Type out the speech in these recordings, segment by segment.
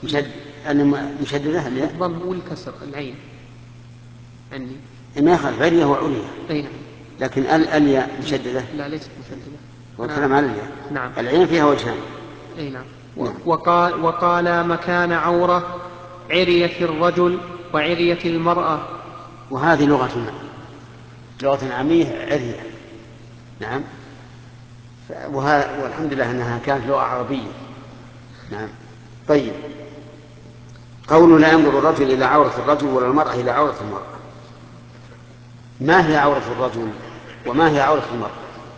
مشددة الضم والكسر العين عندي ما يخالف عليا وعليا. أي نعم. لكن الياء مشددة؟ لا ليست مشددة. والكلام على الياء. نعم. العين فيها وجهان. أي نعم. نعم. وقال مكان عورة عرية الرجل وعرية المرأة. وهذه لغة عامية عرية. نعم. والحمد لله أنها كانت لغة عربية. نعم. طيب، قوله لا ينظر الرجل إلى عورة الرجل ولا المرأة إلى عورة المرأة. ما هي عورة الرجل وما هي عورة المرأة؟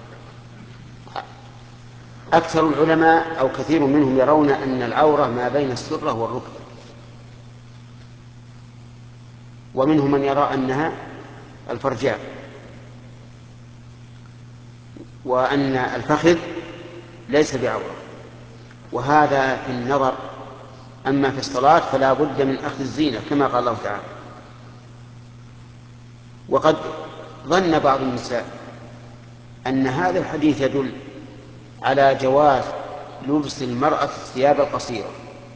أكثر العلماء أو كثير منهم يرون أن العورة ما بين السرة والركبة، ومنهم من يرى أنها الفرجاء، وأن الفخذ ليس بعورة. وهذا في النظر. أما في الصلاة فلا بد من أخذ الزينة كما قال الله تعالى. وقد ظن بعض النساء أن هذا الحديث يدل على جواز لبس المرأة الثياب القصيرة،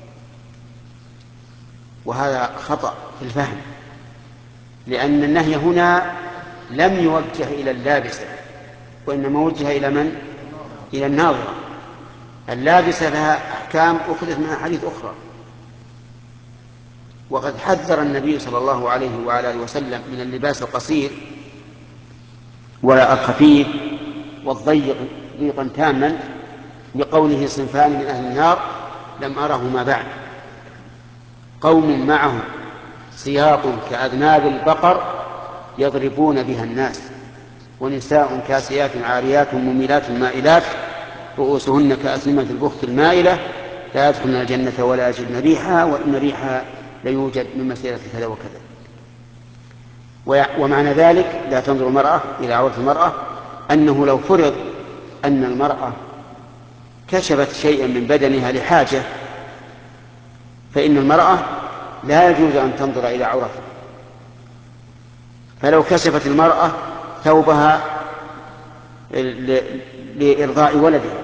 وهذا خطأ في الفهم، لأن النهي هنا لم يوجه إلى اللابسة، وإنما وجه إلى من؟ إلى الناظرة. اللابسة لها أحكام أخذت من أحاديث أخرى، وقد حذر النبي صلى الله عليه وعلى آله وسلم من اللباس القصير والخفيف والضيق ضيقا تاما، بقوله صنفان من أهل النار لم أرهما بعد: قوم معهم سياط كأذناب البقر يضربون بها الناس، ونساء كاسيات عاريات مميلات مائلات رؤوسهن كأسنمة البخت المائلة لا يدخلن الجنة ولا يجدن ريحها وإن ريحها ليوجد من مسيرة كذا وكذا. ومعنى ذلك لا تنظر المرأة إلى عورة المرأة أنه لو فرض أن المرأة كشفت شيئا من بدنها لحاجة، فإن المرأة لا يجوز أن تنظر إلى عورتها. فلو كشفت المرأة ثوبها لإرضاع ولدها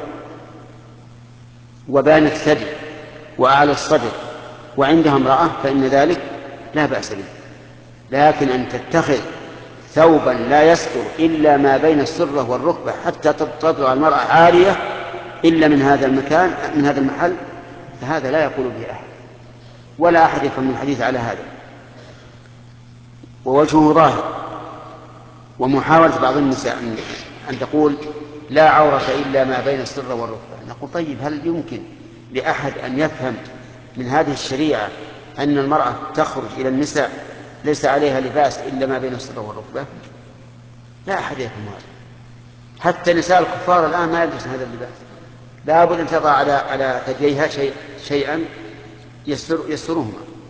وبانت الثدي وأعلى الصدر وعندها امرأة فإن ذلك لا بأس به. لكن أن تتخذ ثوبا لا يستر إلا ما بين السرة والركبة حتى تطلع المرأة عارية إلا من هذا المكان من هذا المحل، فهذا لا يقول به أحد، ولا أحد يفهم من الحديث على هذا. ووجهه ظاهر. ومحاولة بعض النساء أن تقول لا عورة إلا ما بين السرة والركبة، نقول طيب هل يمكن لأحد أن يفهم من هذه الشريعة أن المرأة تخرج إلى النساء ليس عليها لباس إلا ما بين السرة والركبة؟ لا أحد يفهم هذا. حتى نساء الكفار الآن ما يلبسن هذا اللباس، لا بد أن تضع على ثدييها شيئا يسترهما.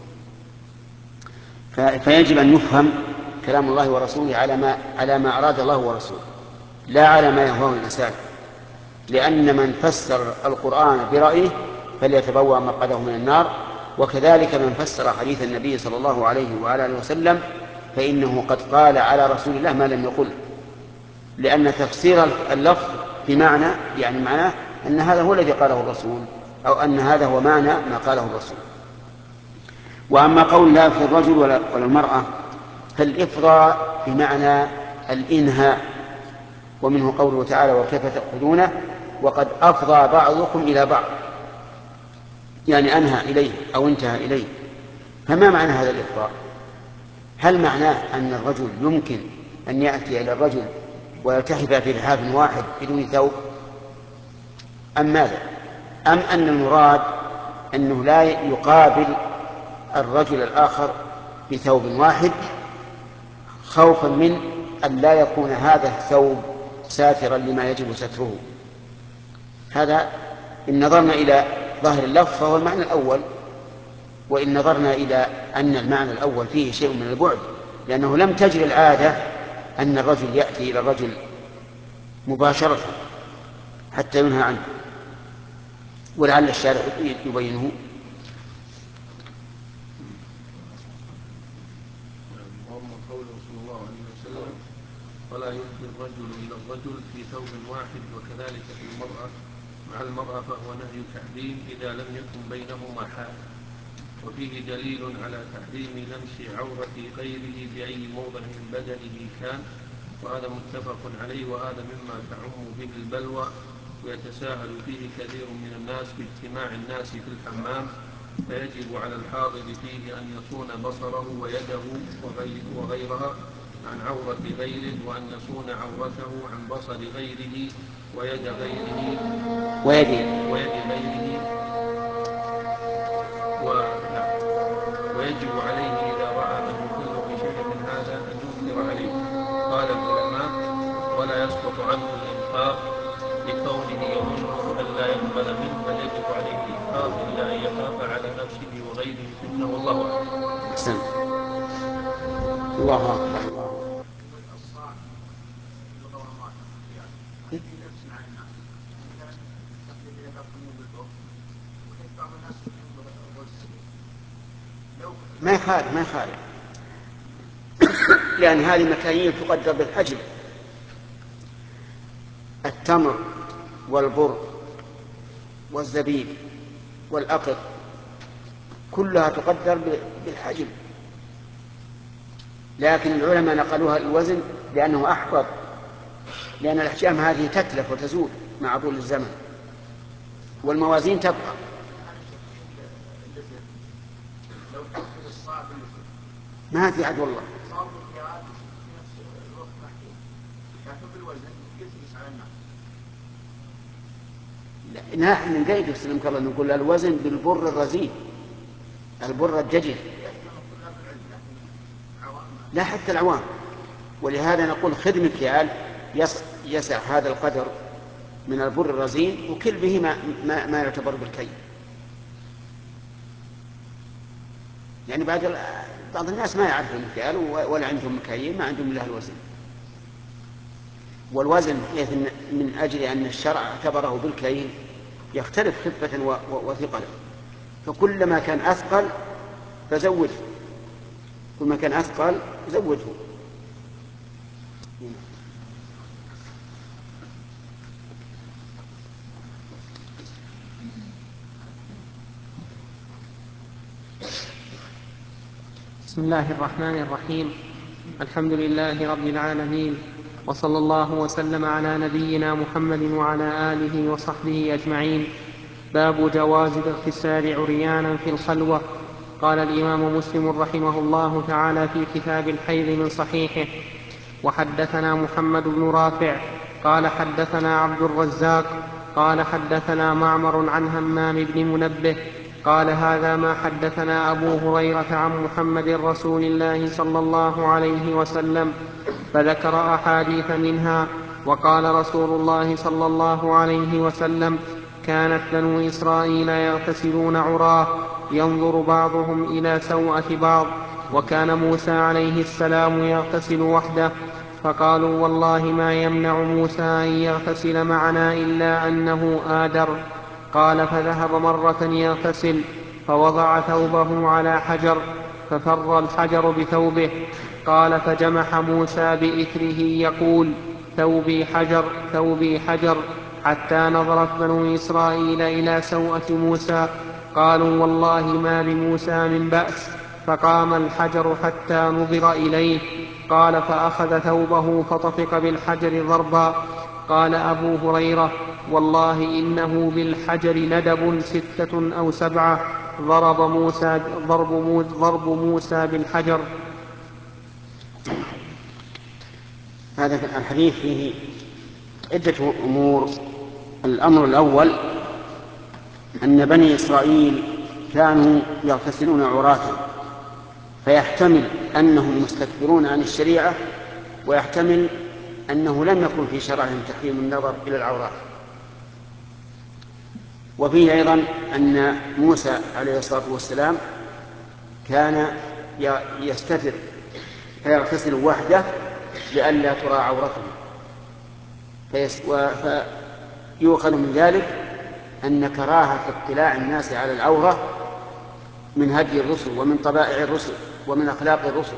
فيجب أن يفهم كلام الله ورسوله على ما أراد الله ورسوله، لا على ما يهواه الإنسان، لأن من فسر القرآن برأيه فليتبوأ مقعده من النار. وكذلك من فسر حديث النبي صلى الله عليه وعلى آله وسلم فإنه قد قال على رسول الله ما لم يقل، لأن تفسير اللفظ بمعنى يعني معناه أن هذا هو الذي قاله الرسول، أو أن هذا هو معنى ما قاله الرسول. وأما قول لا في الرجل ولا المرأة فالإفضاء بمعنى الإنهاء، ومنه قوله تعالى وكيف تأخذونه وقد أفضى بعضكم إلى بعض، يعني أنهى إليه أو انتهى إليه. فما معنى هذا الإفضاء؟ هل معناه أن الرجل يمكن أن يأتي إلى الرجل ويلتحف في لحاف واحد بدون ثوب، أم ماذا؟ أم أن المراد أنه لا يقابل الرجل الآخر بثوب واحد خوفا من أن لا يكون هذا الثوب ساترا لما يجب ستره؟ هذا إن نظرنا إلى ظاهر اللفظ فهو المعنى الأول، وإن نظرنا إلى أن المعنى الأول فيه شيء من البعد، لأنه لم تجري العادة أن الرجل يأتي إلى الرجل مباشرة حتى ينهى عنه، ولعل الشارع يبينه. ولا يفضي الرجل إلى الرجل في ثوب واحد وكذلك في المرأة مع المرأة، فهو نهي تحريم إذا لم يكن بينهما حال. وفيه دليل على تحريم لمس عورة غيره بأي موضع من بدنه كان، وهذا متفق عليه، وهذا مما تعم به البلوى ويتساهل فيه كثير من الناس باجتماع الناس في الحمام، فيجب على الحاضر فيه أن يصون بصره ويده وغيرها عن عورة غيره، وأن يصون عورته عن بصر غيره ويد غيره ويجب عليه إذا رأى من يخل بشيء من هذا أن ينكر عليه. قال العلماء: ولا يسقط عنه الإنفاق لكونه يظن أن لا يقبل منه، بل يجب عليه الإنفاق إلا أن يخاف على نفسه وغيره فتنة، والله أعلم. أحسن. الله أكبر. الله ما يخالف لأن هذه مكاييل تقدر بالحجم. التمر والبر والزبيب والأقط كلها تقدر بالحجم، لكن العلماء نقلوها الوزن لأنه أحفظ، لأن الأحجام هذه تتلف وتزول مع طول الزمن، والموازين تبقى. ما في عد والله. نحن نقيد سلمك الله، نقول الوزن بالبر الرزين، البر الدجل، لا حتى العوام. ولهذا نقول خذ مكيال يسع هذا القدر من البر الرزين وكل به ما يعتبر بالكي. يعني بعض الناس ما يعرف المكيال ولا عندهم مكاييل، ما عندهم إلا الوزن. والوزن من أجل أن الشرع اعتبره بالكيل يختلف خفة وثقلا، فكلما كان أثقل فزوده، كلما كان أثقل زوده. بسم الله الرحمن الرحيم. الحمد لله رب العالمين، وصلى الله وسلم على نبينا محمد وعلى آله وصحبه أجمعين. باب جواز الاغتسال عريانا في الخلوة. قال الإمام مسلم رحمه الله تعالى في كتاب الحيض من صحيحه: وحدثنا محمد بن رافع قال حدثنا عبد الرزاق قال حدثنا معمر عن همام بن منبه قال هذا ما حدثنا أبو هريرة عن محمد رسول الله صلى الله عليه وسلم، فذكر أحاديث منها. وقال رسول الله صلى الله عليه وسلم: كانت بنو إسرائيل يغتسلون عراه ينظر بعضهم إلى سوءة بعض، وكان موسى عليه السلام يغتسل وحده، فقالوا: والله ما يمنع موسى أن يغتسل معنا إلا أنه آدر. قال: فذهب مرة يغتسل فوضع ثوبه على حجر ففر الحجر بثوبه. قال: فجمح موسى بإثره يقول: ثوبي حجر ثوبي حجر، حتى نظرت بنو إسرائيل إلى سوءة موسى، قالوا: والله ما بموسى من بأس. فقام الحجر حتى نظر إليه. قال: فأخذ ثوبه فطفق بالحجر ضربا. قال أبو هريرة: والله إنه بالحجر ندب 6 أو 7 ضرب موسى بالحجر. هذا الحديث فيه عدة أمور. الأمر الأول أن بني إسرائيل كانوا يغتسلون عراة، فيحتمل أنهم مستكبرون عن الشريعة، ويحتمل أنه لم يكن في شرعهم تحريم النظر إلى العورات. وفيه أيضا أن موسى عليه الصلاة والسلام كان يستتر فيغتسل وحده لئلا ترى عورته، فيؤخذ من ذلك أن كراهة اطلاع الناس على العورة من هدي الرسل ومن طبائع الرسل ومن أخلاق الرسل.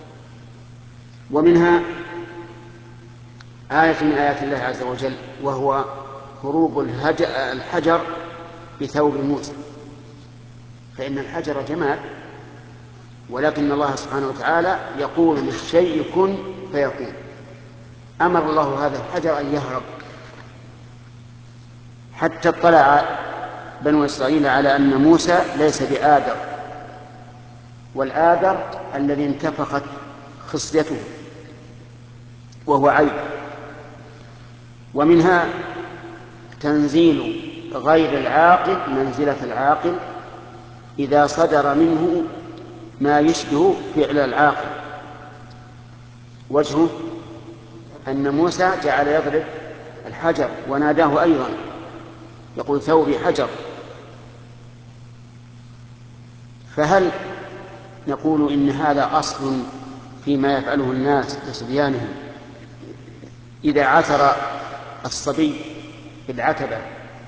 ومنها آية من آيات الله عز وجل، وهو هروب الحجر بثوب موسى، فإن الحجر جماد، ولكن الله سبحانه وتعالى يقول للشيء كن فيكون. أمر الله هذا الحجر أن يهرب، حتى اطلع بنو إسرائيل على أن موسى ليس بآدر، والآدر الذي انتفخت خصيته وهو عيب. ومنها تنزيل غير العاقل منزلة العاقل إذا صدر منه ما يشبه فعل العاقل. وجهه أن موسى جعل يضرب الحجر وناداه أيضا يقول ثوبي حجر. فهل نقول إن هذا أصل فيما يفعله الناس بصبيانهم إذا عثر الصبي بالعتبة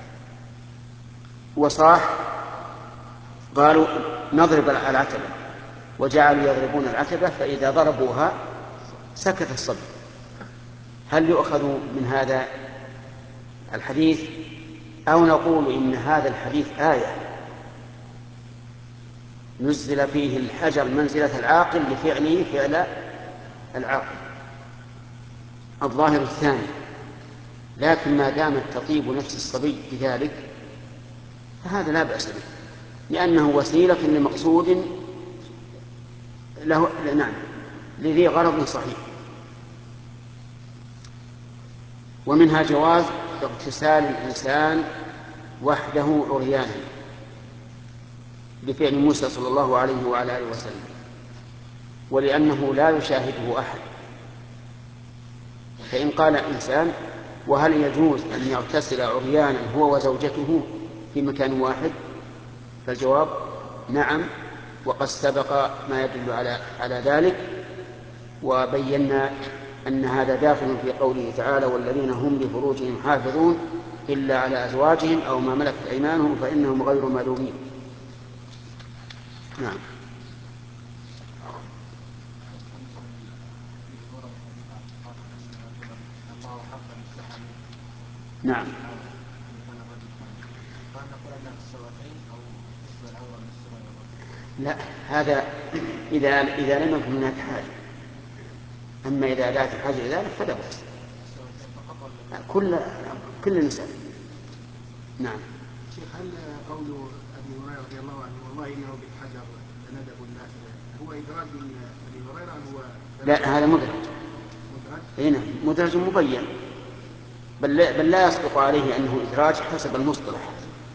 وصاح قالوا نضرب العتبة، وجعلوا يضربون العتبة، فإذا ضربوها سكت الصبي؟ هل يؤخذ من هذا الحديث أو نقول إن هذا الحديث آية نزل فيه الحجر منزلة العاقل لفعله فعل العاقل؟ الظاهر الثاني، لكن ما دامت تطيب نفس الصبي بذلك فهذا لا بأس به، لأنه وسيلة لمقصود له نعم لذي غرض صحيح. ومنها جواز اغتسال الإنسان وحده عريانا بفعل موسى صلى الله عليه وعلى آله وسلم، ولأنه لا يشاهده أحد. فإن قال إنسان وهل يجوز أن يغتسل عريانا هو وزوجته في مكان واحد؟ فالجواب نعم، وقد سبق ما يدل على ذلك، وبينا أن هذا داخل في قوله تعالى والذين هم لفروجهم حافظون إلا على أزواجهم أو ما ملكت أيمانهم فإنهم غير ملومين. نعم. نعم. لا، هذا إذا لم يكن هناك حاجة، أما إذا دعت الحاجة إلى ذلك فلا بأس. كل النساء. نعم. شيخ، هل قول أبي هريرة رضي الله عنه والله إنه بالحجر لندب الله هو إدراج من أبي هريرة أم هو؟ لا، هذا مدرج. هنا مدرج مبين، بل لا يصدق عليه أنه إدراج حسب المصطلح،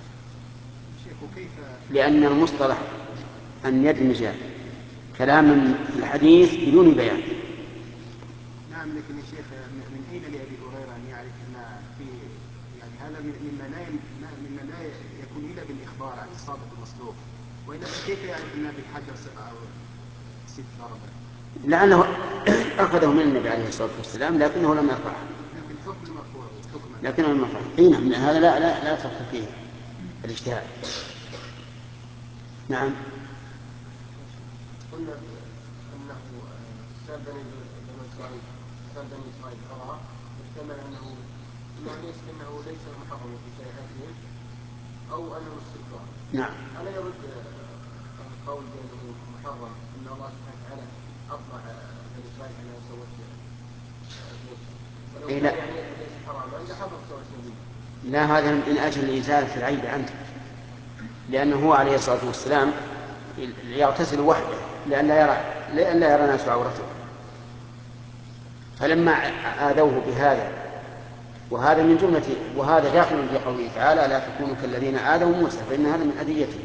لأن المصطلح أن يدمج كلام الحديث بدون بيان. نعم، لكن يا شيخ من أين لأبي هريرة أن يعرف أن في يعني هذا مما لا يكون إلا بالإخبار عن الصادق المصدوق، وإلا كيف يعرف أن بالحجر 6 ضربات؟ لعله أخذه من النبي عليه الصلاة والسلام لكنه لم يرفعه. لكن حكم مرفوع لكنه لم يرفعه. اي نعم، هذا لا يصح فيه الاجتهاد. نعم. قلنا أنه سال بني إسرائيل قرأ يحتمل أنه ليس محرم في شريعتهم أو أنه استكبار. نعم. ألا يرد القول بأنه محرم أن الله سبحانه وتعالى أطلع بني إسرائيل على سوء ولو كان يعني ليس حراما إذا حرم سوء النبي؟ لا، هذا من أجل إزالة العيب عنه، لأنه هو عليه الصلاة والسلام يغتسل وحده لئلا يرى الناس عورته، فلما آذوه بهذا وهذا من جملة وهذا داخل في قوله تعالى لا تكونوا كالذين آذوا موسى فإن هذا من أذيته.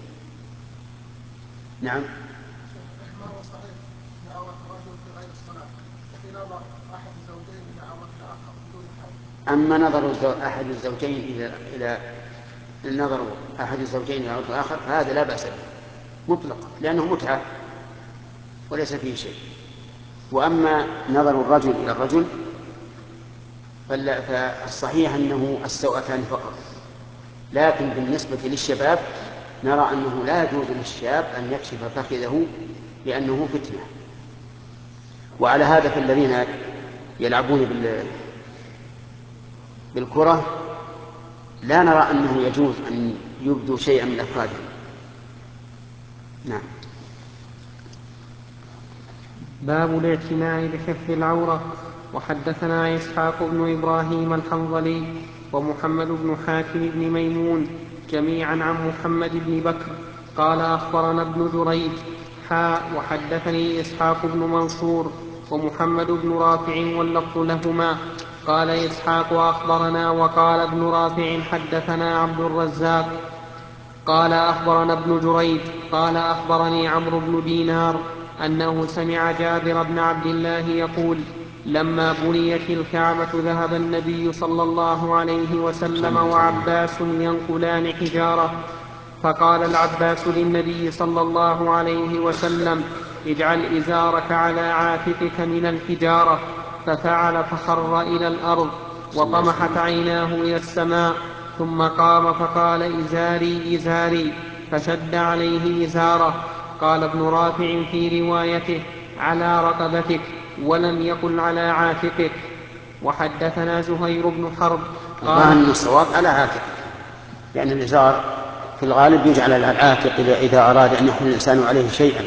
نعم. ما هو صحيح دعوة الرجل في غير الصلاة وفي نظر أحد الزوجين إلى عورة الآخر بدون حاجة. أما نظر أحد الزوجين إلى النظر أحد الزوجين إلى عورة الآخر فهذا لا بأس به مطلقا، لأنه متعة وليس فيه شيء. وأما نظر الرجل إلى الرجل فالصحيح أنه السوءتان فقط، لكن بالنسبة للشباب نرى أنه لا يجوز للشاب أن يكشف فخذه لأنه فتنة. وعلى هذا فالذين يلعبون بالكرة لا نرى أنه يجوز أن يبدوا شيئا من أفخاذهم، نعم. باب الاعتناء بحفظ العورة. وحدثنا إسحاق بن إبراهيم الحنظلي ومحمد بن حاتم بن ميمون جميعا عن محمد بن بكر قال أخبرنا ابن جريج وحدثني إسحاق بن منصور ومحمد بن رافع واللفظ لهما. قال إسحاق أخبرنا وقال ابن رافع حدثنا عبد الرزاق قال أخبرنا ابن جريج قال أخبرني عمرو بن دينار أنه سمع جابر بن عبد الله يقول لما بنيت الكعبة ذهب النبي صلى الله عليه وسلم وعباس ينقلان حجارة، فقال العباس للنبي صلى الله عليه وسلم اجعل إزارك على عاتقك من الحجارة، ففعل فخر إلى الأرض وطمحت عيناه إلى السماء، ثم قام فقال إزاري إزاري، فشد عليه إزاره. قال ابن رافع في روايته على رقبتك، ولم يقل على عاتقك. وحدثنا زهير بن حرب قال من الصواب على عاتق، لأن الإزار في الغالب يجعل على العاتق إذا أراد أن يحمل الإنسان عليه شيئا.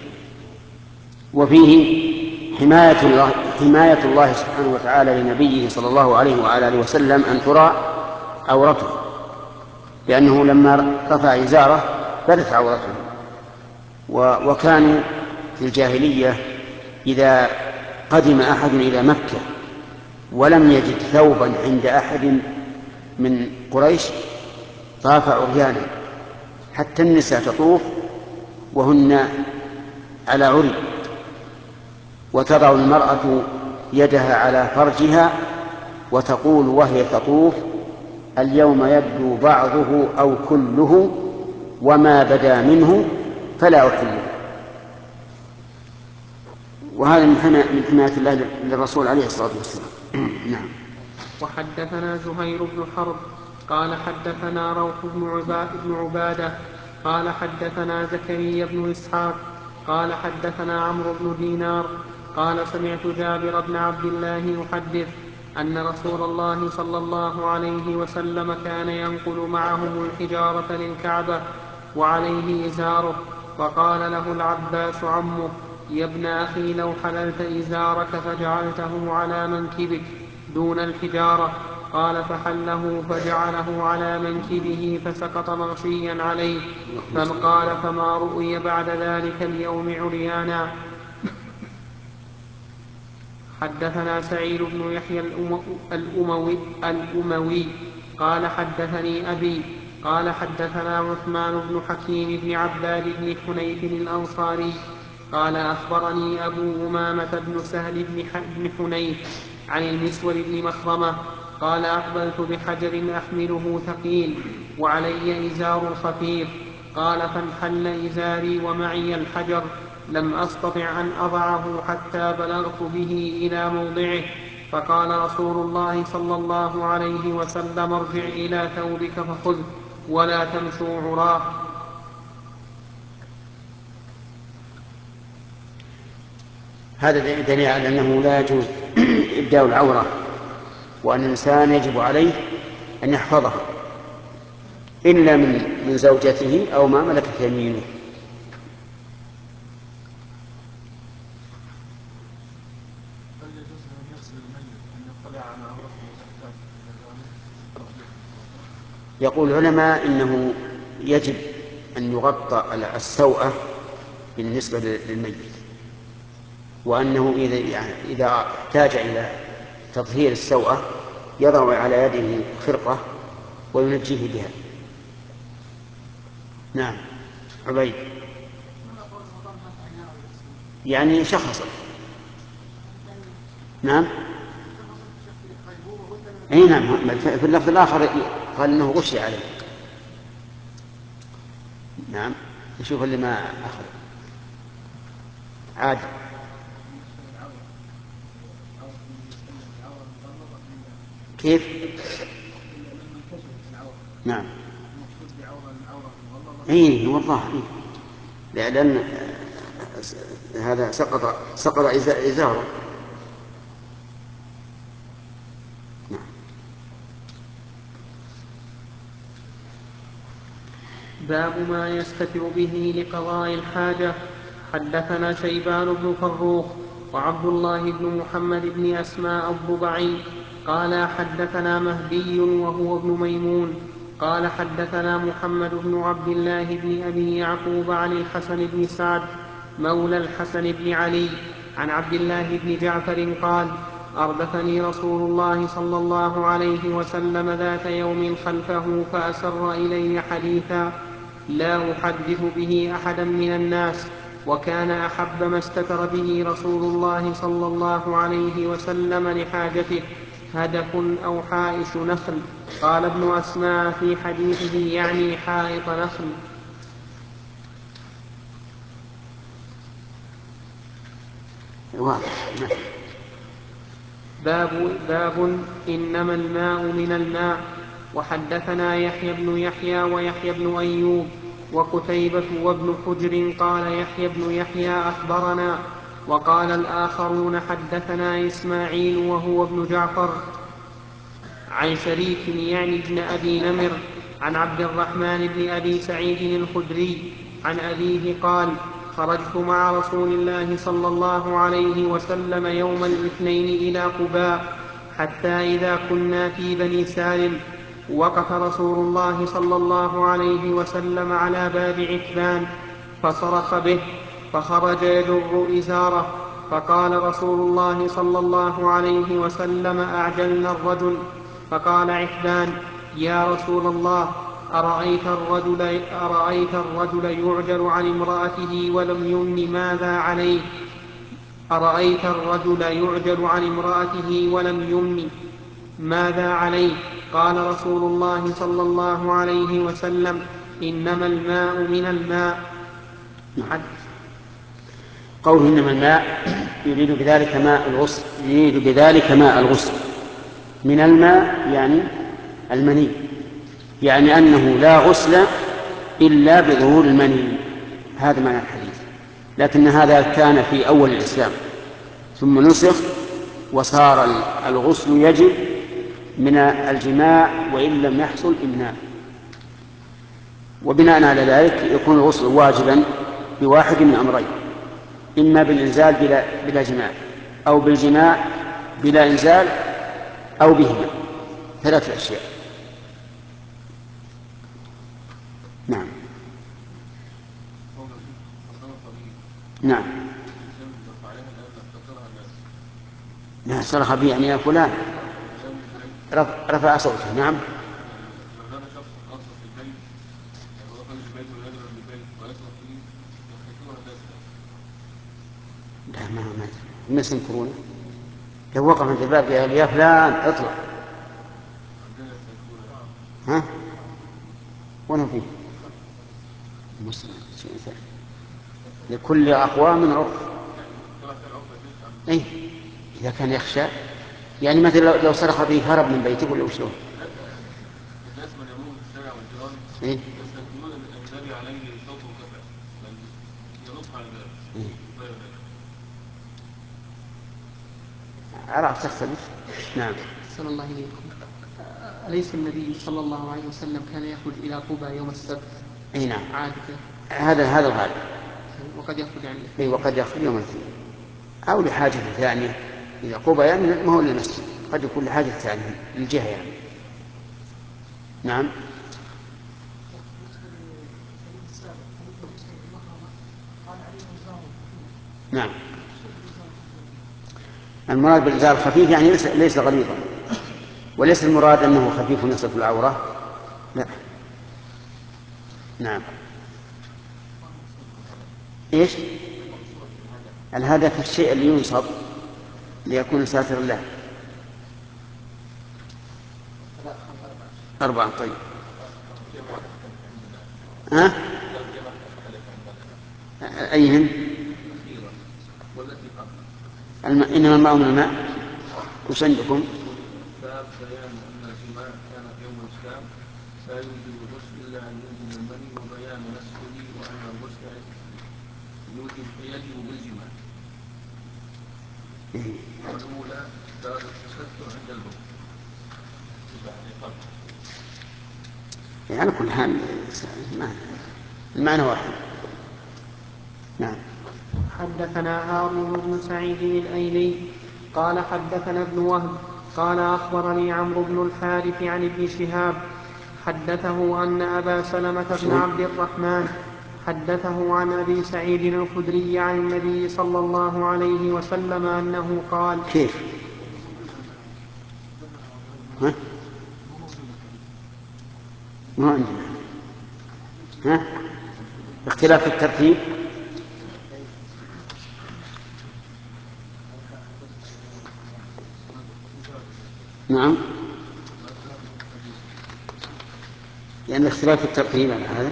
وفيه حماية الله سبحانه وتعالى لنبيه صلى الله عليه وآله وسلم أن ترى عورته، لأنه لما رفع إزاره بدت عورته. وكانوا في الجاهلية إذا قدم أحد إلى مكة ولم يجد ثوبا عند أحد من قريش طاف عريانا، حتى النساء تطوف وهن على عري، وتضع المرأة يدها على فرجها وتقول وهي تطوف اليوم يبدو بعضه أو كله وما بدا منه فلا أحله. وهذا من حماية الله للرسول عليه الصلاة والسلام. نعم. وحدثنا زهير بن حرب قال حدثنا روح بن عبادة قال حدثنا زكريا بن إسحاق قال حدثنا عمرو بن دينار قال سمعت جابر بن عبد الله يحدث أن رسول الله صلى الله عليه وسلم كان ينقل معهم الحجارة للكعبة وعليه إزاره، فقال له العباس عمه يا ابن أخي لو حللت إزارك فجعلته على منكبك دون الحجارة. قال فحله فجعله على منكبه فسقط مغشيا عليه، فقال فما رؤي بعد ذلك اليوم عريانا. حدثنا سعيد بن يحيى الأموي قال حدثني أبي قال حدثنا عثمان بن حكيم بن عباد بن حنيف الأنصاري قال أخبرني أبو أمامة بن سهل بن حنيف عن المسور بن مخرمة قال أقبلت بحجر أحمله ثقيل وعلي إزار خفيف، قال فانحل إزاري ومعي الحجر، لم أستطع أن أضعه حتى بلغت به إلى موضعه، فقال رسول الله صلى الله عليه وسلم ارجع إلى ثوبك فخذه ولا تمشوا عراه. هذا دليل على أنه لا يجوز إبداء العورة، وأن الإنسان يجب عليه أن يحفظها إلا من زوجته أو ما ملكت يمينه. يقول العلماء إنه يجب أن يغطى السوءة بالنسبة للميت، وأنه إذا احتاج إلى تطهير السوءة يضع على يده خرقة وينجيه بها. نعم. عبيد يعني شخص. نعم. أي نعم. في اللفظ الآخر قال إنه غشي عليه. نعم. نشوف اللي ما أخذ عادي. كيف؟ نعم. اي والله لأن هذا سقط إزاره. نعم. باب ما يستتر به لقضاء الحاجة. حدثنا شيبان بن فروخ وعبد الله بن محمد بن أسماء الضبعي قال حدثنا مهدي وهو ابن ميمون قال حدثنا محمد بن عبد الله بن أبي يعقوب عن الحسن بن سعد مولى الحسن بن علي عن عبد الله بن جعفر قال أردفني رسول الله صلى الله عليه وسلم ذات يوم خلفه فأسر إلي حديثا لا أحدث به أحدا من الناس، وكان أحب ما استتر به رسول الله صلى الله عليه وسلم لحاجته هدف أو حائش نخل. قال ابن أسماء في حديثه يعني حائط نخل. باب إنما الماء من الماء. وحدثنا يحيى بن يحيى ويحيى بن أيوب وقتيبة وابن حجر قال يحيى بن يحيى أخبرنا، وقال الآخرون حدثنا إسماعيل وهو ابن جعفر عن شريك يعني ابن أبي نمر عن عبد الرحمن بن أبي سعيد الخدري عن أبيه قال خرجت مع رسول الله صلى الله عليه وسلم يوم الاثنين إلى قباء حتى إذا كنا في بني سالم وقف رسول الله صلى الله عليه وسلم على باب عتبان فصرخ به فخرج يجر إزاره، فقال رسول الله صلى الله عليه وسلم أعجلنا الرجل، فقال عتبان يا رسول الله أرأيت الرجل يعجل عن امرأته ولم يمن ماذا عليه؟ أرأيت الرجل يعجل عن امرأته ولم يمن ماذا عليه؟ قال رسول الله صلى الله عليه وسلم إنما الماء من الماء. قوله إنما الماء يريد بذلك ماء الغسل من الماء يعني المني، يعني أنه لا غسل إلا بظهور المني، هذا معنى الحديث. لكن هذا كان في أول الإسلام ثم نسخ وصار الغسل يجب من الجماع وإن لم يحصل إمناء، وبناء على ذلك يكون الغسل واجبا بواحد من أمرين: إما بالإنزال بلا جماع، أو بالجماع بلا إنزال، أو بهما، 3 أشياء. نعم نعم نعم صرخ بي يعني يا فلان، رفع صوته. نعم لا ما الناس ينكرونه. لو وقف عند الباب قال يا فلان اطلع، ها وين فيه مسلم لكل أقوام عرف. إذا كان يخشى يعني مثلا لو صرخ به هرب من بيته ولا وشلون؟ الناس من يمون في الشارع والجيران يستنكرون الإنزال عليه صوت وكفى ينص على الباب. أرى تختلف. نعم صلى الله عليكم. أليس النبي صلى الله عليه وسلم كان يخرج إلى قباء يوم السبت؟ نعم عادة هذا الغالب. وقد يخرج عن الاثنين. وقد يخرج يوم الاثنين أو لحاجة ثانية. إذا قباء يعني ما هو للمسجد، قد يكون لحاجة ثانية للجهة يعني. نعم نعم المراد بالإزار الخفيف يعني ليس غليظا، وليس المراد أنه خفيف يصف العورة، لا. نعم إيش الهدف؟ الشيء اللي ينصب ليكون ساتر الله. 4 طيب. أيهن؟ إنما الماء من الماء. وش عندكم؟ باب بيان أن الجماع كان في يوم الإسلام لا يوجب الغسل إلا أن يوجب المني، وبيان نسخه وأن الغسل يجب بالجماع. والأولى باب التستر عند البول. يعني كل حال المعنى واحد. نعم. حدثنا هارون بن سعيد الأيلي قال حدثنا ابن وهب قال أخبرني عمرو بن الحارث عن ابن شهاب حدثه أن أبا سلمة بن عبد الرحمن حدثه عن أبي سعيد الخدري عن النبي صلى الله عليه وسلم أنه قال. كيف؟ ها؟ ما عندنا. ها؟ اختلاف الترتيب. نعم، لأن اختلاف الترتيب على هذا.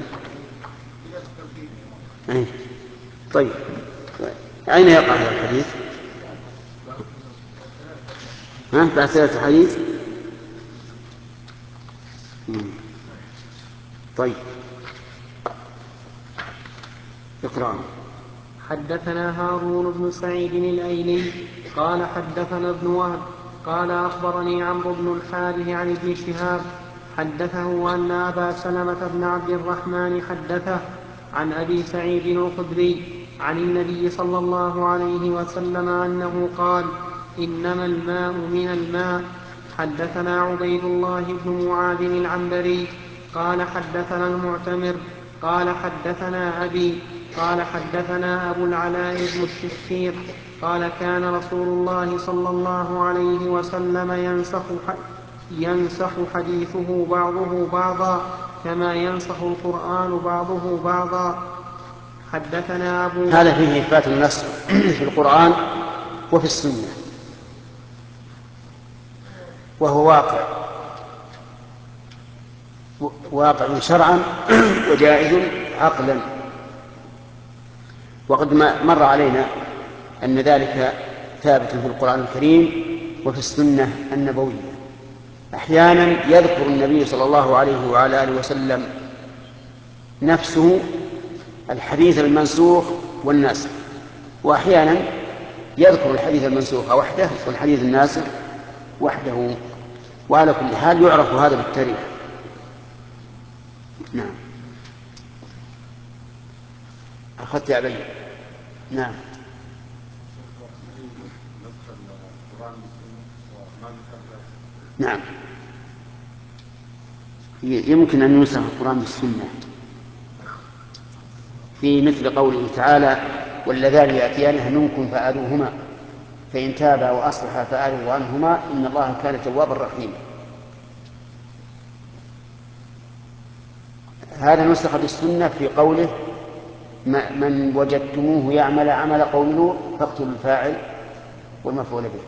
طيب، أين يقع هذا الحديث؟ بعد 3 حديث. طيب، اقرأ. حدثنا هارون بن سعيد الأيلي قال حدثنا ابن وهب قال أخبرني عمرو بن الحارث عن ابن شهاب حدثه أن أبا سلمة بن عبد الرحمن حدثه عن أبي سعيد الخدري عن النبي صلى الله عليه وسلم أنه قال: إنما الماء من الماء. حدثنا عبيد الله بن معاذ العنبري قال حدثنا المعتمر قال حدثنا أبي قال حدثنا أبو العلاء بن الشخير قال كان رسول الله صلى الله عليه وسلم ينسخ حديثه بعضه بعضا كما ينسخ القرآن بعضه بعضا. حدثنا أبو هذا فيه إثبات النسخ في القرآن وفي السنة، وهو واقع شرعا وجائز عقلا. وقد مر علينا أن ذلك ثابت في القرآن الكريم وفي السنة النبوية. أحيانا يذكر النبي صلى الله عليه وعلى آله وسلم نفسه الحديث المنسوخ والناسخ، وأحيانا يذكر الحديث المنسوخ وحده والحديث الناسخ وحده، وعلى كل حال يعرف هذا بالتاريخ. نعم. أخذت يا أبي. نعم. نعم، يمكن أن ينسخ القرآن بالسنة في مثل قوله تعالى: واللذان يأتيانه منكم فآذوهما فإن تابا وأصلحا فأعرضوا عنهما إن الله كان توابا رحيما. هذا نسخ بالسنة في قوله: من وجدتموه يعمل عمل قوم لوط فاقتلوا الفاعل والمفعول به.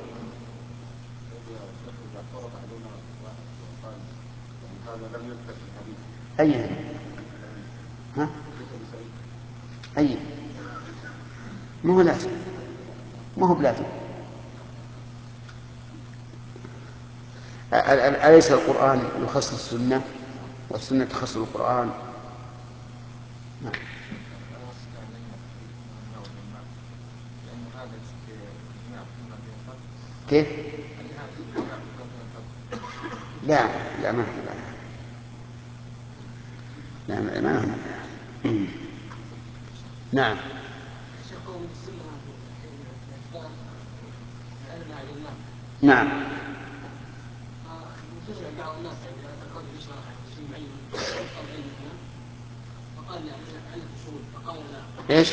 أي ها؟ أي مو لازم، مو بلازم. أليس القرآن يخص السنة والسنة تخص القرآن؟ نعم. كيف؟ لا لا ما لا ما هنا. نعم. نعم. ايش؟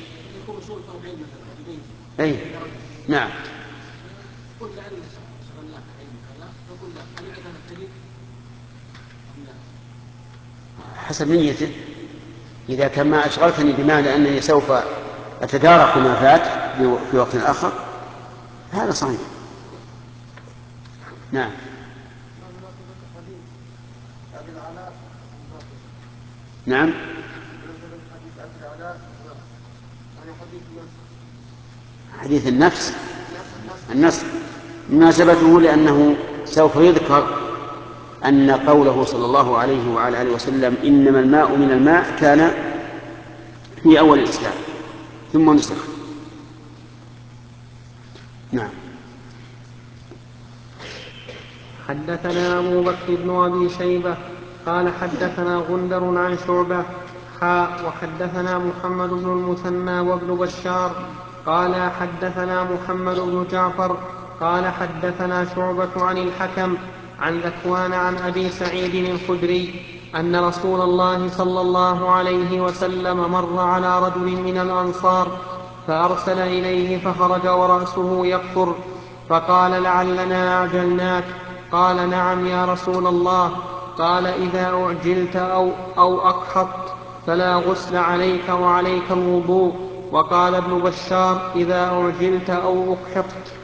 اي نعم. حسب نيته. إذا كان ما أشغلتني بمعنى أنني سوف أتدارك ما فات في وقت آخر هذا صحيح. نعم. نعم. حديث النفس مناسبته لأنه سوف يذكر أن قوله صلى الله عليه وعلى آله وسلم: إنما الماء من الماء، كان في أول الإسلام ثم نسخ. نعم. حدثنا أبو بكر بن أبي شيبة قال حدثنا غندر عن شعبة وحدثنا محمد بن المثنى وابن بشار قال حدثنا محمد بن جعفر قال حدثنا شعبة عن الحكم عن ذكوان عن أبي سعيد الخدري أن رسول الله صلى الله عليه وسلم مر على رجل من الأنصار فأرسل إليه فخرج ورأسه يقطر فقال لعلنا أعجلناك. قال نعم يا رسول الله. قال إذا أعجلت أو أقحطت فلا غسل عليك وعليك الوضوء. وقال ابن بشار إذا أعجلت أو أقحطت.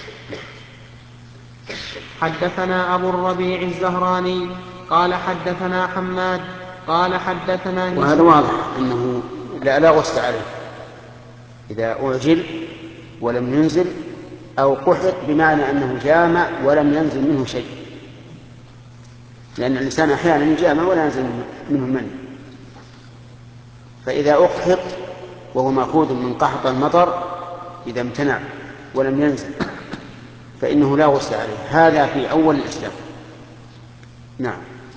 حدثنا أبو الربيع الزهراني قال حدثنا حماد قال حدثنا وهذا واضح أنه لا غسل عليه إذا أعجل ولم ينزل، أو قحط بمعنى أنه جامع ولم ينزل منه شيء، لأن الإنسان أحيانا يجامع ولا ينزل منه المني. فإذا أقحط وهو مأخوذ من قحط المطر إذا امتنع ولم ينزل فإنه لا غسل عليه. هذا في أول الإسلام. نعم.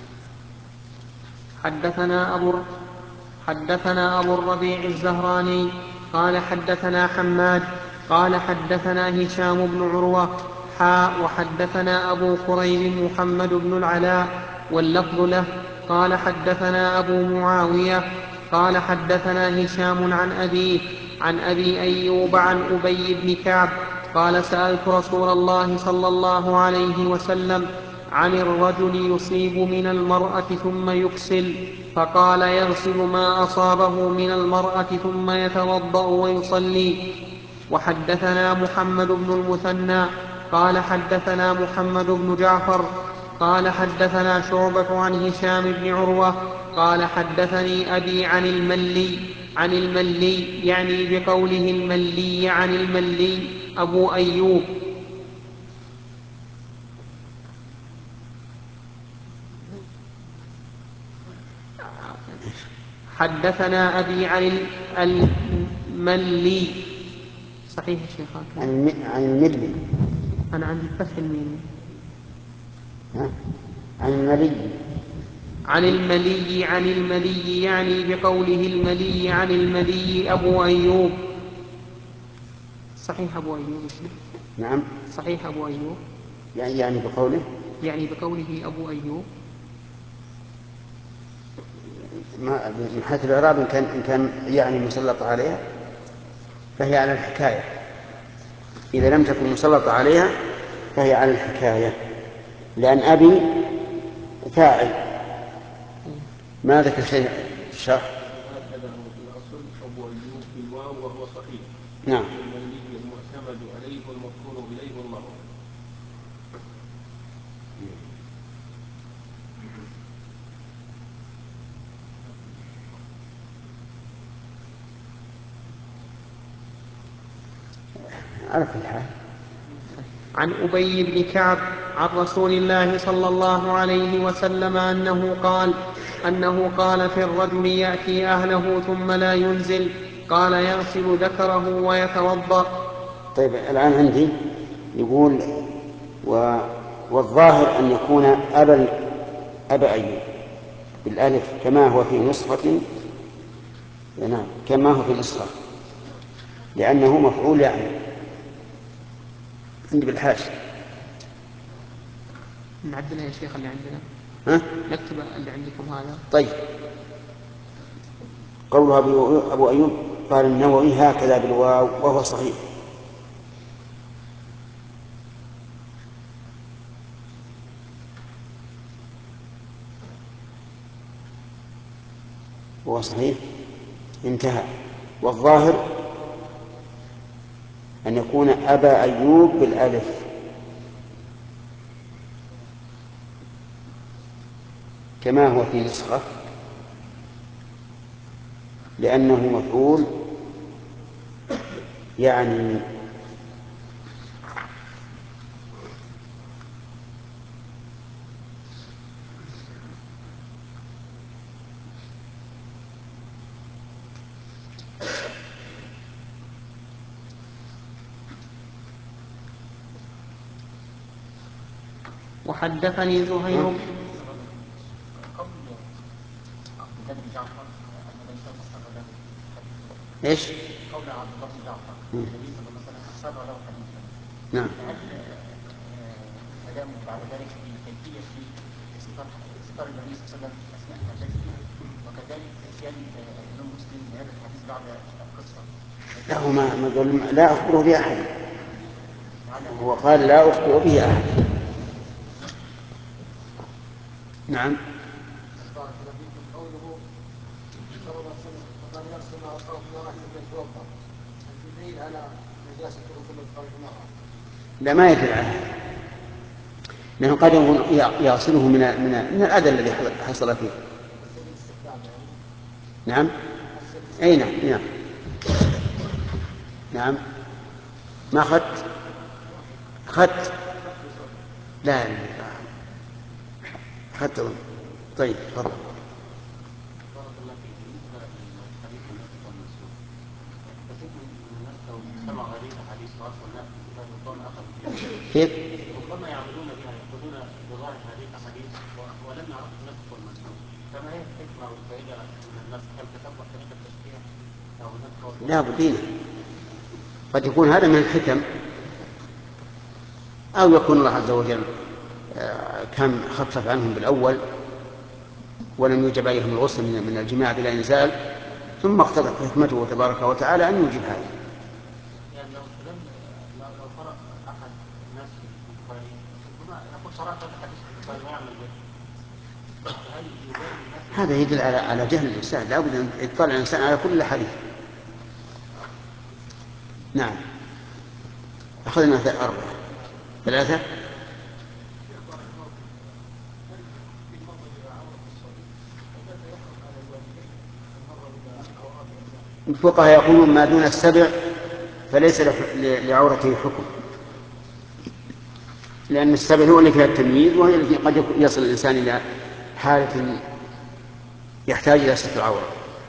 حدثنا أبو الربيع الزهراني قال حدثنا حماد قال حدثنا هشام بن عروة وحدثنا أبو كريب محمد بن العلاء واللفظ له قال حدثنا أبو معاوية قال حدثنا هشام عن أبي أيوب عن أبي بن كعب قال سألت رسول الله صلى الله عليه وسلم عن الرجل يصيب من المرأة ثم يكسل، فقال يغسل ما أصابه من المرأة ثم يتوضأ ويصلي. وحدثنا محمد بن المثنى قال حدثنا محمد بن جعفر قال حدثنا شعبة عن هشام بن عروة قال حدثني أبي عن الملي يعني بقوله الملي عن الملي أبو أيوب. حدثنا أبي عن الملي صحيح يا شيخ عن الملي أنا عندي فتح الميم عن الملي يعني بقوله الملي عن الملي أبو أيوب. صحيح أبو أيوب. نعم صحيح أبو أيوب يعني بقوله أبو أيوب. من حيث الإعراب إن كان يعني مسلط عليها فهي على الحكاية، إذا لم تكن مسلط عليها فهي على الحكاية، لأن أبي فاعل ما ذكر شيء في الشرح. هكذا هو في الأصل أبو أيوب بالواو وهو صحيح. نعم. الملي المعتمد عليه والمذكور إليه والله. على كل حال. عن أبي بن كعب عن رسول الله صلى الله عليه وسلم أنه قال في الرجل يأتي أهله ثم لا ينزل قال يغسل ذكره ويتوضأ. طيب الآن عندي يقول والظاهر أن يكون أبا أيوب بالألف كما هو في نسخة، نعم كما هو في نسخة، لأنه مفعول يعني عندي بالحاشية. نعدلها يا شيخ اللي عندنا. نكتب اللي عندكم هذا. طيب قوله أبو أيوب قال النووي هكذا بالواو وهو صحيح. وهو صحيح انتهى. والظاهر أن يكون أبا أيوب بالألف كما هو في نسخة، لأنه مفعول يعني وحدثني زهير عبد الله بن جعفر النبي صلى الله عليه وسلم أخبر له حديثا. نعم. هل كلامه بعد ذلك في كيفية استقرار النبي صلى الله عليه وسلم أثناء حديثه وكذلك إتيان الإمام مسلم بهذا الحديث بعد القصة؟ لا هو ما قال لا أخبره بأحد، هو قال لا أخبر به أحد. نعم. لا ما يدل على هذا، لأنه قد يكون يصله من الأذى الذي حصل فيه. نعم. أي نعم. نعم. نعم. ما أخذت لا أخذت. طيب تفضل. كيف؟ ربما يعملون بها يأخذون بظاهر هذه الأحاديث ولم يعرفوا النسخ والمنسوخ، فما هي الحكمة والفائدة من النسخ؟ هل تتبع طريقة التشريع أو النسخ؟ لا بدينا، قد يكون هذا من الحكم، أو يكون الله عز وجل كان خفف عنهم بالأول ولم يوجب عليهم الغسل من الجماع بلا إنزال، ثم اقتضت حكمته تبارك وتعالى أن يوجب هذا. يعني لو قرأ أحد الناس في البخاري ربما يقول صراحة الحديث في البخاري ويعمل به، فهل هذا يدل على جهل الإنسان، لا بد أن يطلع الإنسان على كل حديث. نعم. أخذنا 4 3. الفقهاء يقولون ما دون 7 فليس لعورته حكم، لأن 7 هو اللي فيها التمييز، وهي التي قد يصل الإنسان إلى حالة يحتاج إلى ستر العورة.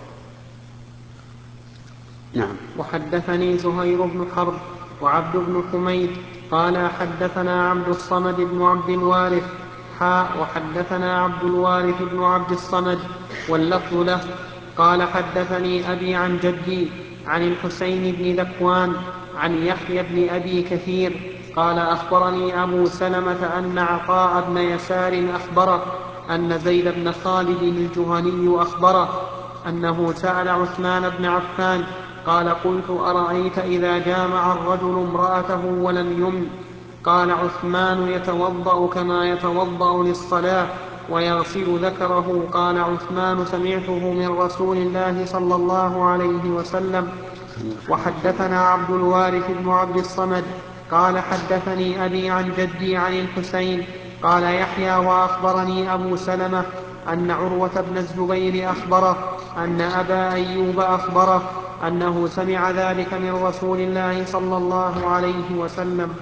نعم. وحدثني زهير بن حرب وعبد بن حميد قال حدثنا عبد الصمد بن عبد الوارث وحدثنا عبد الوارث بن عبد الصمد واللفظ له قال حدثني أبي عن جدي عن الحسين بن ذكوان عن يحيى بن أبي كثير قال أخبرني أبو سلمة أن عطاء بن يسار أخبره أن زيد بن خالد الجهني أخبره أنه سأل عثمان بن عفان قال قلت أرأيت إذا جامع الرجل امرأته ولم يمن؟ قال عثمان يتوضأ كما يتوضأ للصلاة ويغسل ذكره. قال عثمان سمعته من رسول الله صلى الله عليه وسلم. وحدثنا عبد الوارث بن عبد الصمد قال حدثني أبي عن جدي عن الحسين قال يحيى وأخبرني أبو سلمة أن عروة بن الزبير أخبره أن أبا أيوب أخبره أنه سمع ذلك من رسول الله صلى الله عليه وسلم.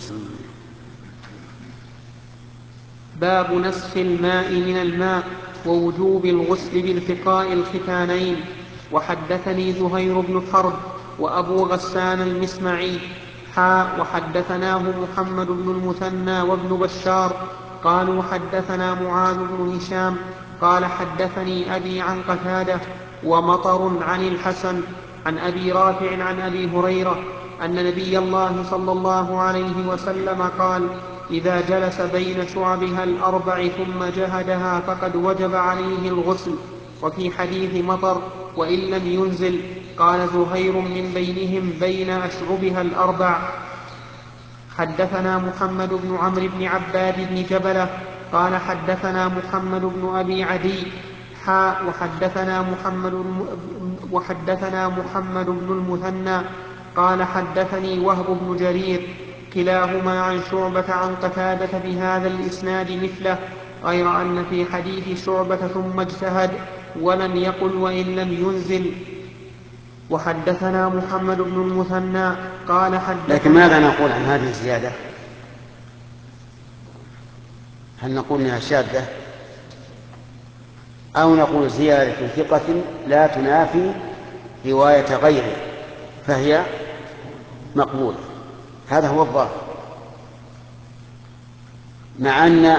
باب نسخ الماء من الماء ووجوب الغسل بالتقاء الختانين. وحدثني زهير بن حرب وأبو غسان المسمعي وحدثناه محمد بن المثنى وابن بشار قالوا حدثنا معاذ بن هشام قال حدثني أبي عن قتادة ومطر عن الحسن عن أبي رافع عن أبي هريرة أن نبي الله صلى الله عليه وسلم قال إذا جلس بين شعبها 4 ثم جهدها فقد وجب عليه الغسل. وفي حديث مطر وإن لم ينزل قال زهير من بينهم بين أشعبها 4. حدثنا محمد بن عمرو بن عباد بن جبلة قال حدثنا محمد بن أبي عدي وحدثنا محمد بن المثنى قال حدثني وهب بن جرير كلاهما عن شعبة عن قتادة بهذا الإسناد مثله غير أن في حديث شعبة ثم اجتهد ولم يقل وإن لم ينزل. وحدثنا محمد بن المثنى قال حدثنا. لكن ماذا نقول عن هذه الزيادة؟ هل نقول انها شاذة أو نقول زيادة ثقة لا تنافي رواية غيره فهي مقبولة؟ هذا هو الظاهر، مع أن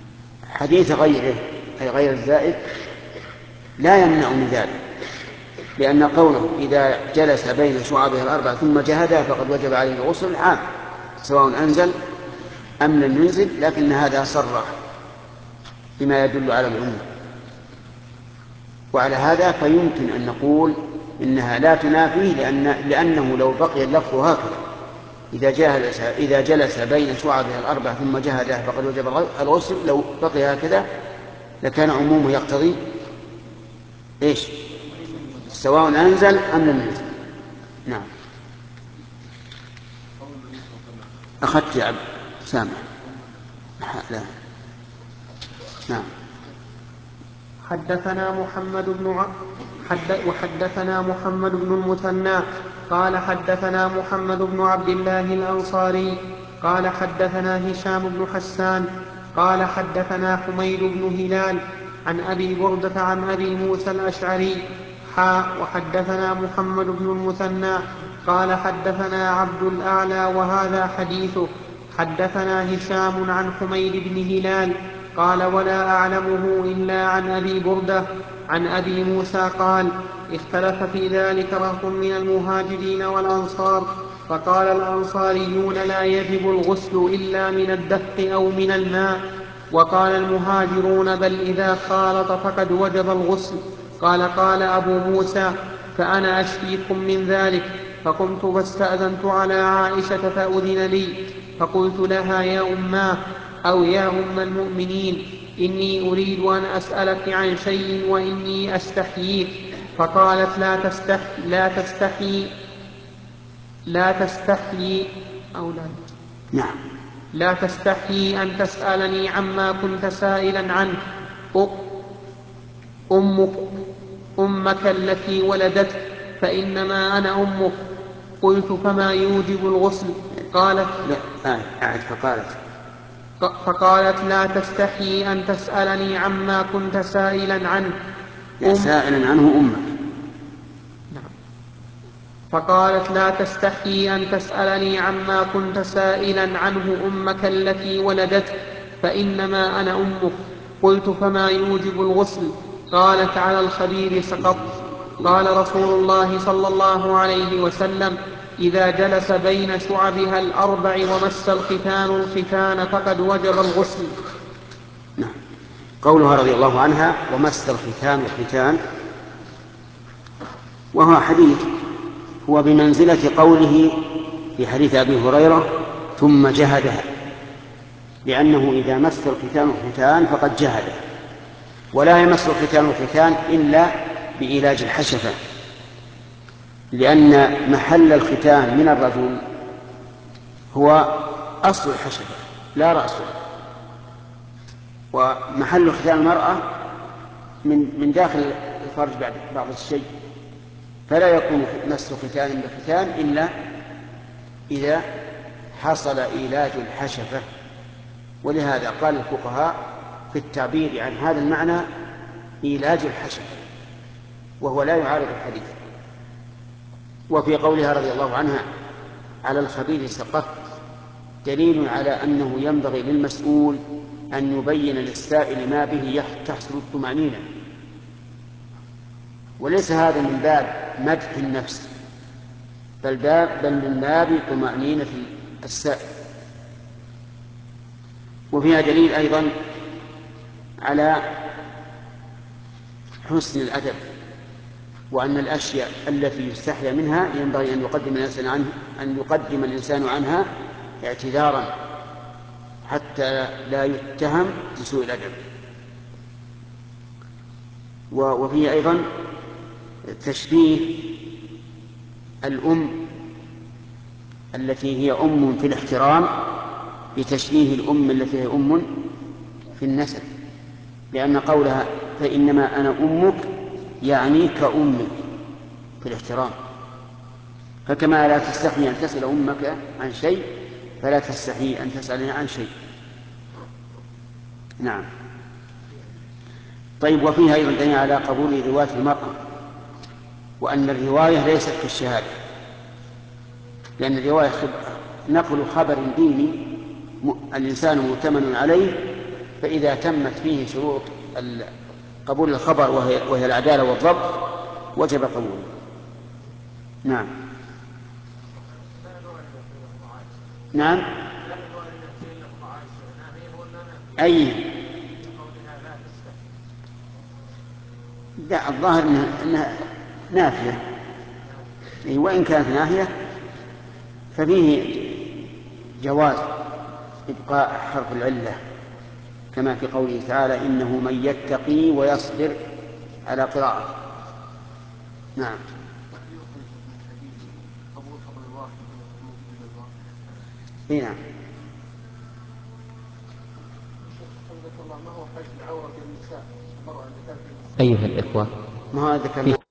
حديث غيره أي غير الزائد لا يمنع من ذلك، لأن قوله إذا جلس بين شعبها الأربع ثم جهدها فقد وجب عليه الغسل عام، سواء أنزل أم لم ينزل، لكن هذا صرح بما يدل على العموم. وعلى هذا فيمكن أن نقول إنها لا تنافيه، لأنه لو بقي اللفظ هكذا إذا جلس بين شعبها الأربع ثم جهدها فقد وجب الغسل، لو بقي هكذا لكان عمومه يقتضي إيش؟ سواء أنزل أم لم ينزل. نعم. أخذت يا عبد سامح. لا. نعم. حدثنا محمد بن المثنى قال حدثنا محمد بن عبد الله الأنصاري قال حدثنا هشام بن حسان قال حدثنا حميد بن هلال عن أبي بردة عن أبي موسى الأشعري وحدثنا محمد بن المثنى قال حدثنا عبد الأعلى وهذا حديثه. حدثنا هشام عن حميد بن هلال قال ولا أعلمه إلا عن أبي بردة عن أبي موسى قال اختلف في ذلك رهط من المهاجرين والأنصار، فقال الأنصاريون لا يجب الغسل إلا من الدفق أو من الماء، وقال المهاجرون بل إذا خالط فقد وجب الغسل. قال أبو موسى فأنا أشفيكم من ذلك، فقمت فاستأذنت على عائشة فأذن لي، فقلت لها يا أماه أو يا أم المؤمنين إني أريد أن أسألك عن شيء وإني أستحييك، فقالت لا تستحيي أن تسألني عما كنت سائلا عنه، أمك التي ولدتك فإنما أنا أمك. قلت فما يوجب الغسل؟ قالت فقالت لا تستحيي أن تسألني عما كنت سائلا عنه سائلا عنه أمك. فقالت لا تستحيي أن تسألني عما كنت سائلا عنه أمك التي ولدتك فإنما أنا أمك. قلت فما يوجب الغسل؟ قالت على الخبير سقط. قال رسول الله صلى الله عليه وسلم إذا جلس بين شعبها الأربع ومس الختان فقد وجب الغسل. نعم. قولها رضي الله عنها ومس الختان وهو حديث هو بمنزلة قوله في حديث أبي هريرة ثم جهدها، لأنه إذا مس الختان فقد جهده، ولا يمس الختان إلا بإيلاج الحشفة، لأن محل الختان من الرجل هو أصل الحشفة لا رأسه، ومحل ختان المرأة من داخل الفرج بعض الشيء، فلا يكون مس ختان بختان إلا إذا حصل إيلاج الحشفة. ولهذا قال الفقهاء في التعبير عن هذا المعنى إيلاج الحشفة، وهو لا يعارض الحديث. وفي قولها رضي الله عنها على الخبير سقط دليل على أنه ينبغي للمسؤول أن يبين للسائل ما به تحصل الطمأنينة، وليس هذا من باب مدح النفس بل من باب طمأنينة السائل. وفيها دليل أيضا على حسن الأدب، وأن الأشياء التي يستحيا منها ينبغي أن يقدم الإنسان عنها اعتذارا حتى لا يتهم بسوء الأدب. وفيه أيضا تشبيه الأم التي هي أم في الاحترام بتشبيه الأم التي هي أم في النسب، لأن قولها فإنما أنا أمك يعني كأمك في الاحترام، فكما لا تستحي أن تسأل أمك عن شيء فلا تستحي أن تسألني عن شيء. نعم. طيب، وفيها أيضا دليل على قبول رواية المرأة، وأن الرواية ليست كالشهادة، لأن الرواية نقل خبر ديني الإنسان مؤتمن عليه، فإذا تمت فيه شروط قبول الخبر وهي العدالة والضبط وجب قبوله. نعم. نعم. أي لا، الظاهر أنها نافية، وإن كانت ناهية ففيه جواز إبقاء حرف العلة كما في قوله تعالى إنه من يتقي ويصبر على قراءة. نعم. نعم. أيها الإخوة، ما هذا